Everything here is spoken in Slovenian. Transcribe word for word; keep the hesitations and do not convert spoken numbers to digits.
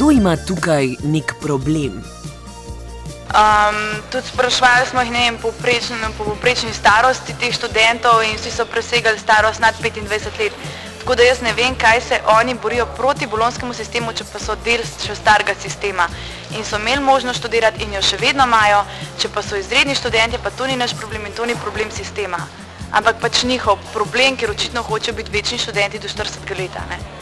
Kdo ima tukaj nek problem? Um, tudi sprašvali smo jih, ne vem, povprečni, po povprečni starosti teh študentov in vsi so presegali starost nad petindvajset let. Tako da jaz ne vem, kaj se oni borijo proti bolonjskemu sistemu, če pa so del še starega sistema in so imeli možnost študirati in jo še vedno imajo, če pa so izredni študenti, pa to ni naš problem in to ni problem sistema. Ampak pač njihov problem, ker očitno hočejo biti večni študenti do štiridesetega leta. Ne?